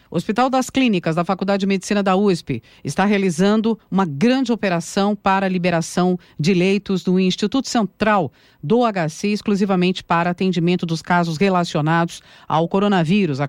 O Hospital das Clínicas da Faculdade de Medicina da USP está realizando uma grande operação para a liberação de leitos do Instituto Central do HC, exclusivamente para atendimento dos casos relacionados ao coronavírus, a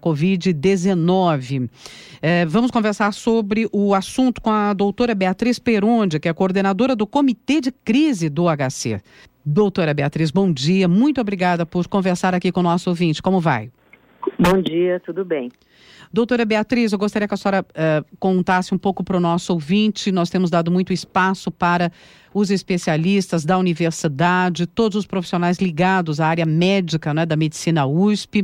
Covid-19. Vamos conversar sobre o assunto com a doutora Beatriz Peronde, que é coordenadora do Comitê de Crise do HC. Doutora Beatriz, bom dia. Muito obrigada por conversar aqui com o nosso ouvinte. Como vai? Bom dia, tudo bem. Doutora Beatriz, eu gostaria que a senhora contasse um pouco para o nosso ouvinte. Nós temos dado muito espaço para os especialistas da universidade, todos os profissionais ligados à área médica, né, da medicina USP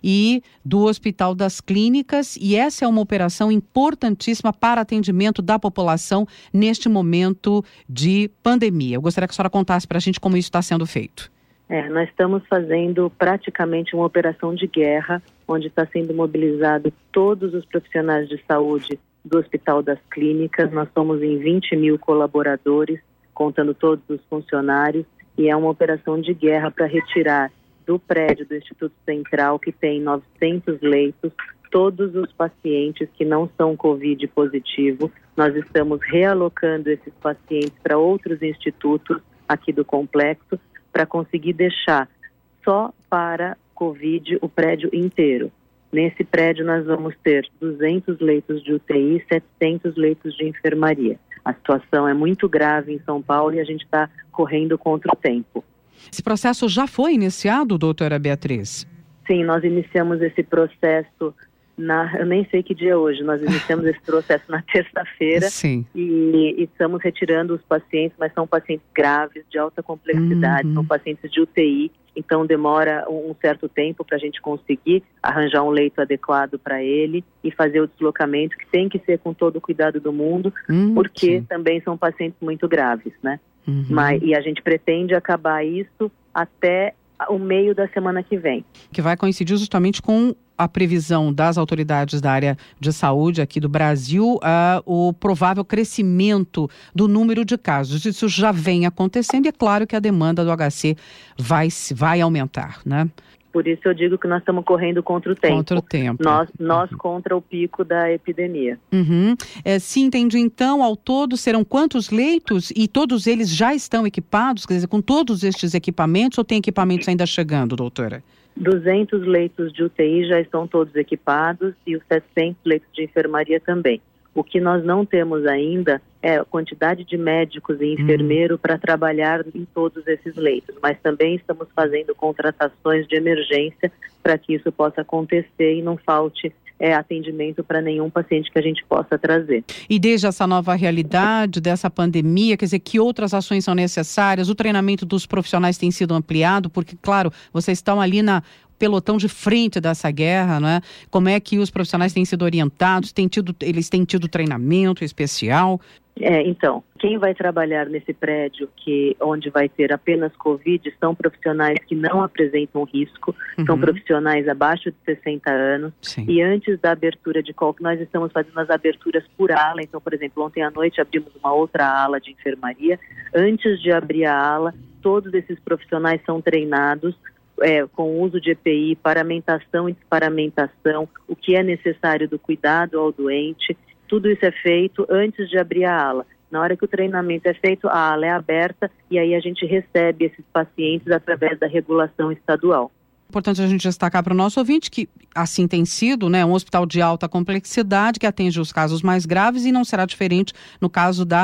e do Hospital das Clínicas. E essa é uma operação importantíssima para atendimento da população neste momento de pandemia. Eu gostaria que a senhora contasse para a gente como isso está sendo feito. Nós estamos fazendo praticamente uma operação de guerra, onde está sendo mobilizado todos os profissionais de saúde do Hospital das Clínicas. Nós somos em 20 mil colaboradores, contando todos os funcionários, e é uma operação de guerra para retirar do prédio do Instituto Central, que tem 900 leitos, todos os pacientes que não são Covid positivo. Nós estamos realocando esses pacientes para outros institutos aqui do complexo, para conseguir deixar só para Covid o prédio inteiro. Nesse prédio nós vamos ter 200 leitos de UTI e 700 leitos de enfermaria. A situação é muito grave em São Paulo e a gente está correndo contra o tempo. Esse processo já foi iniciado, doutora Beatriz? Sim, nós iniciamos esse processo eu nem sei que dia é hoje, nós iniciamos esse processo na terça-feira. Sim. E estamos retirando os pacientes, mas são pacientes graves, de alta complexidade, são pacientes de UTI, então demora um certo tempo para a gente conseguir arranjar um leito adequado para ele e fazer o deslocamento, que tem que ser com todo o cuidado do mundo, porque sim. Também são pacientes muito graves, né? E a gente pretende acabar isso até o meio da semana que vem. Que vai coincidir justamente com a previsão das autoridades da área de saúde aqui do Brasil, o provável crescimento do número de casos. Isso já vem acontecendo e é claro que a demanda do HC vai aumentar, né? Por isso eu digo que nós estamos correndo contra o tempo. Contra o tempo. Nós contra o pico da epidemia. Se entendi, então, ao todo serão quantos leitos e todos eles já estão equipados? Quer dizer, com todos estes equipamentos ou tem equipamentos ainda chegando, doutora? 200 leitos de UTI já estão todos equipados e os 700 leitos de enfermaria também. O que nós não temos ainda é a quantidade de médicos e enfermeiro para trabalhar em todos esses leitos, mas também estamos fazendo contratações de emergência para que isso possa acontecer e não falte atendimento para nenhum paciente que a gente possa trazer. E desde essa nova realidade, dessa pandemia, quer dizer, que outras ações são necessárias? O treinamento dos profissionais tem sido ampliado, porque, claro, vocês estão ali na pelotão de frente dessa guerra, não é? Como é que os profissionais têm sido orientados? Eles têm tido treinamento especial? Então, quem vai trabalhar nesse prédio onde vai ter apenas Covid são profissionais que não apresentam risco, são profissionais abaixo de 60 anos. Sim. E antes da abertura nós estamos fazendo as aberturas por ala. Então, por exemplo, ontem à noite abrimos uma outra ala de enfermaria. Antes de abrir a ala, todos esses profissionais são treinados com o uso de EPI, paramentação e desparamentação, o que é necessário do cuidado ao doente. Tudo isso é feito antes de abrir a ala. Na hora que o treinamento é feito, a ala é aberta e aí a gente recebe esses pacientes através da regulação estadual. Importante a gente destacar para o nosso ouvinte que assim tem sido, né, um hospital de alta complexidade que atende os casos mais graves e não será diferente no caso da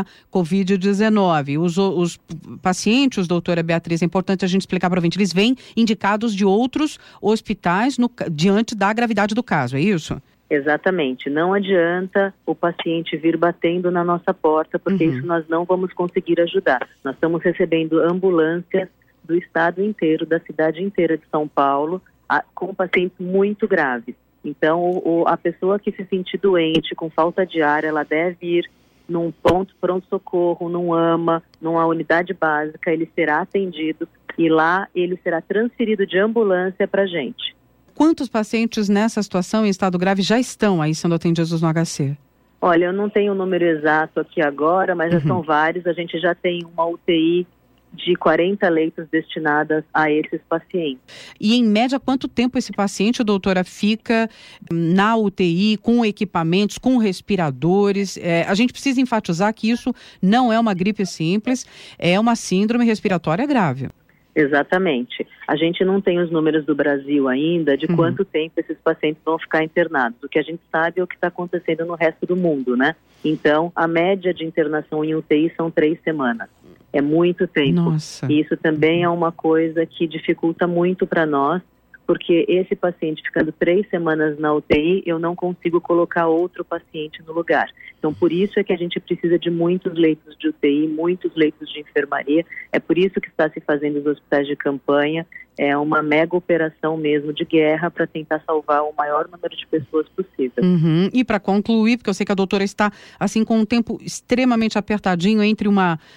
Covid-19. Os pacientes, doutora Beatriz, é importante a gente explicar para o ouvinte, eles vêm indicados de outros hospitais diante da gravidade do caso, é isso? Exatamente. Não adianta o paciente vir batendo na nossa porta, porque isso nós não vamos conseguir ajudar. Nós estamos recebendo ambulâncias do estado inteiro, da cidade inteira de São Paulo, com pacientes muito graves. Então, a pessoa que se sentir doente, com falta de ar, ela deve ir num ponto pronto-socorro, num AMA, numa unidade básica, ele será atendido e lá ele será transferido de ambulância para a gente. Quantos pacientes nessa situação em estado grave já estão aí sendo atendidos no HC? Olha, eu não tenho o número exato aqui agora, mas já são vários. A gente já tem uma UTI de 40 leitos destinados a esses pacientes. E em média, quanto tempo esse paciente, doutora, fica na UTI, com equipamentos, com respiradores? A gente precisa enfatizar que isso não é uma gripe simples, é uma síndrome respiratória grave. Exatamente. A gente não tem os números do Brasil ainda de quanto tempo esses pacientes vão ficar internados. O que a gente sabe é o que está acontecendo no resto do mundo, né? Então, a média de internação em UTI são 3 semanas. É muito tempo. Nossa. E isso também é uma coisa que dificulta muito para nós, porque esse paciente ficando 3 semanas na UTI, eu não consigo colocar outro paciente no lugar. Então, por isso é que a gente precisa de muitos leitos de UTI, muitos leitos de enfermaria. É por isso que está se fazendo os hospitais de campanha. É uma mega operação mesmo de guerra para tentar salvar o maior número de pessoas possível. E para concluir, porque eu sei que a doutora está assim com um tempo extremamente apertadinho entre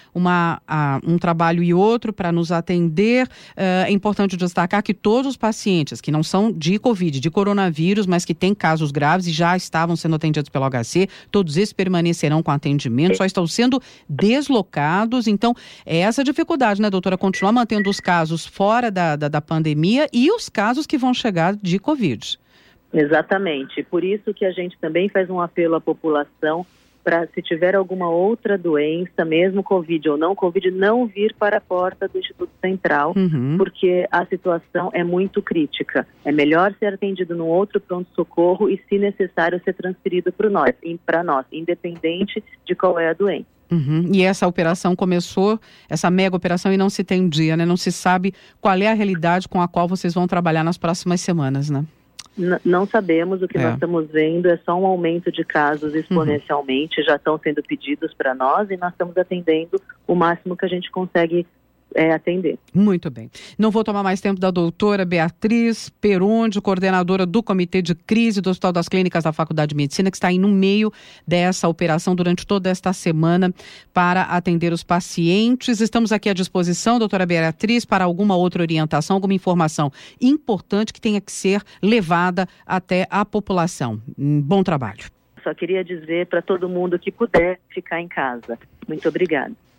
um trabalho e outro para nos atender, é importante destacar que todos os pacientes que não são de Covid, de coronavírus, mas que têm casos graves e já estavam sendo atendidos pelo HC, todos esses permanecerão com atendimento, só estão sendo deslocados. Então, é essa dificuldade, né, doutora? Continuar mantendo os casos fora da pandemia e os casos que vão chegar de Covid. Exatamente. Por isso que a gente também faz um apelo à população para, se tiver alguma outra doença, mesmo Covid ou não Covid, não vir para a porta do Instituto Central, porque a situação é muito crítica. É melhor ser atendido num outro pronto-socorro e, se necessário, ser transferido para nós, independente de qual é a doença. E essa operação começou, essa mega operação, e não se tem um dia, né? Não se sabe qual é a realidade com a qual vocês vão trabalhar nas próximas semanas, né? Não sabemos. O que nós estamos vendo é só um aumento de casos exponencialmente, já estão sendo pedidos para nós e nós estamos atendendo o máximo que a gente consegue atender. Muito bem. Não vou tomar mais tempo da doutora Beatriz Peronde, coordenadora do Comitê de Crise do Hospital das Clínicas da Faculdade de Medicina, que está aí no meio dessa operação durante toda esta semana para atender os pacientes. Estamos aqui à disposição, doutora Beatriz, para alguma outra orientação, alguma informação importante que tenha que ser levada até a população. Bom trabalho. Só queria dizer para todo mundo que puder ficar em casa. Muito obrigada.